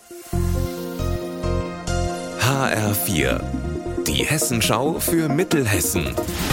HR4, die Hessenschau für Mittelhessen.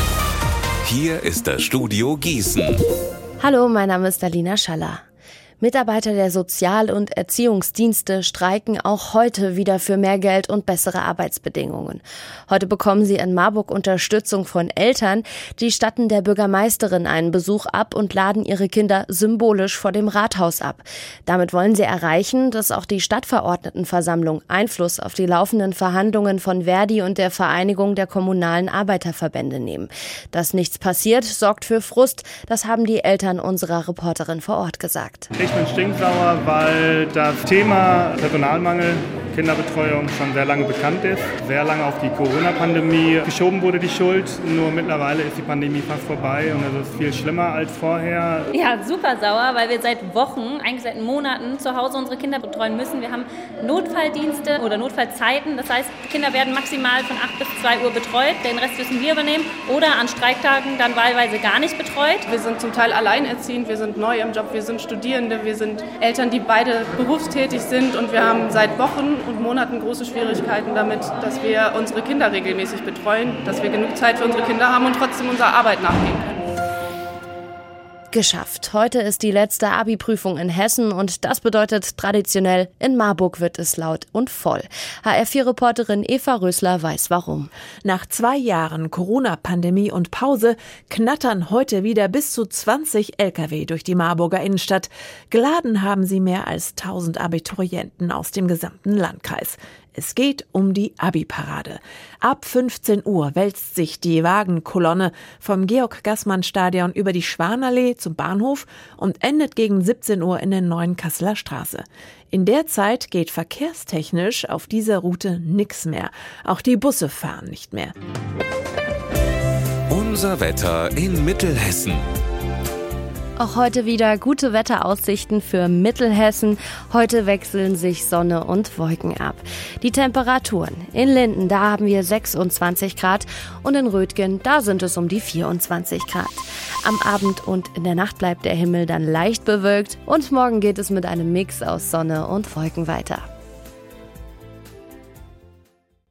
Hier ist das Studio Gießen. Hallo, mein Name ist Alina Schaller. Mitarbeiter der Sozial- und Erziehungsdienste streiken auch heute wieder für mehr Geld und bessere Arbeitsbedingungen. Heute bekommen sie in Marburg Unterstützung von Eltern. Die statten der Bürgermeisterin einen Besuch ab und laden ihre Kinder symbolisch vor dem Rathaus ab. Damit wollen sie erreichen, dass auch die Stadtverordnetenversammlung Einfluss auf die laufenden Verhandlungen von Verdi und der Vereinigung der kommunalen Arbeiterverbände nehmen. Dass nichts passiert, sorgt für Frust. Das haben die Eltern unserer Reporterin vor Ort gesagt. Ich bin stinksauer, weil das Thema Personalmangel, Kinderbetreuung schon sehr lange bekannt ist. Sehr lange auf die Corona-Pandemie geschoben wurde die Schuld. Nur mittlerweile ist die Pandemie fast vorbei und es ist viel schlimmer als vorher. Ja, super sauer, weil wir seit Wochen, eigentlich seit Monaten zu Hause unsere Kinder betreuen müssen. Wir haben Notfalldienste oder Notfallzeiten. Das heißt, die Kinder werden maximal von 8 bis 2 Uhr betreut. Den Rest müssen wir übernehmen. Oder an Streikktagen dann wahlweise gar nicht betreut. Wir sind zum Teil alleinerziehend, wir sind neu im Job, wir sind Studierende, wir sind Eltern, die beide berufstätig sind und wir haben seit Wochen und Monaten große Schwierigkeiten damit, dass wir unsere Kinder regelmäßig betreuen, dass wir genug Zeit für unsere Kinder haben und trotzdem unserer Arbeit nachgehen können. Geschafft. Heute ist die letzte Abi-Prüfung in Hessen und das bedeutet traditionell, in Marburg wird es laut und voll. HR4-Reporterin Eva Rösler weiß warum. Nach 2 Jahren Corona-Pandemie und Pause knattern heute wieder bis zu 20 Lkw durch die Marburger Innenstadt. Geladen haben sie mehr als 1000 Abiturienten aus dem gesamten Landkreis. Es geht um die Abi-Parade. Ab 15 Uhr wälzt sich die Wagenkolonne vom Georg-Gassmann-Stadion über die Schwanallee zum Bahnhof und endet gegen 17 Uhr in der neuen Kasseler Straße. In der Zeit geht verkehrstechnisch auf dieser Route nichts mehr. Auch die Busse fahren nicht mehr. Unser Wetter in Mittelhessen. Auch heute wieder gute Wetteraussichten für Mittelhessen. Heute wechseln sich Sonne und Wolken ab. Die Temperaturen: in Linden, da haben wir 26 Grad und in Rötgen, da sind es um die 24 Grad. Am Abend und in der Nacht bleibt der Himmel dann leicht bewölkt und morgen geht es mit einem Mix aus Sonne und Wolken weiter.